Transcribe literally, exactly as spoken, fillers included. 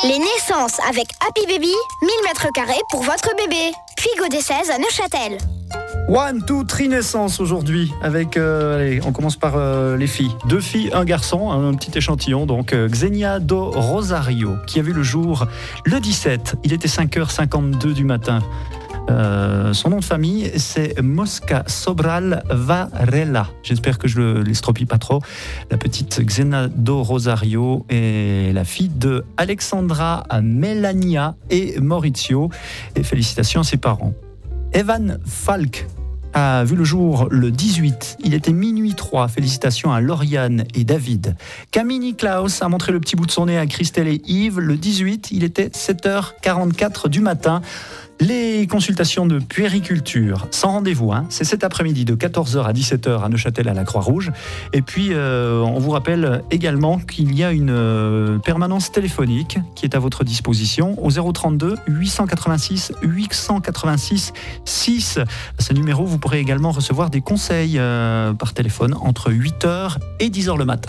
Les naissances avec Happy Baby, mille mètres carrés pour votre bébé. Puis Godet seize à Neuchâtel. One, two, three naissances aujourd'hui avec, euh, allez, on commence par euh, les filles. Deux filles, un garçon, un, un petit échantillon. Donc euh, Xenia do Rosario qui a vu le jour le dix-sept. Il était cinq heures cinquante-deux du matin. Euh, son nom de famille, c'est Mosca Sobral Varela. J'espère que je ne l'estropie pas trop. La petite Xenia do Rosario est la fille de Alexandra, Melania et Maurizio. Et félicitations à ses parents. Evan Falk a vu le jour le dix-huit. Il était minuit trois. Félicitations à Lauriane et David. Camille Niklaus a montré le petit bout de son nez à Christelle et Yves. Le dix-huit, il était sept heures quarante-quatre du matin. Les consultations de puériculture, sans rendez-vous, hein, c'est cet après-midi de quatorze heures à dix-sept heures à Neuchâtel à la Croix-Rouge. Et puis, euh, on vous rappelle également qu'il y a une euh, permanence téléphonique qui est à votre disposition au zéro trente-deux huit cent quatre-vingt-six huit cent quatre-vingt-six six. À ce numéro, vous pourrez également recevoir des conseils euh, par téléphone entre huit heures et dix heures le matin.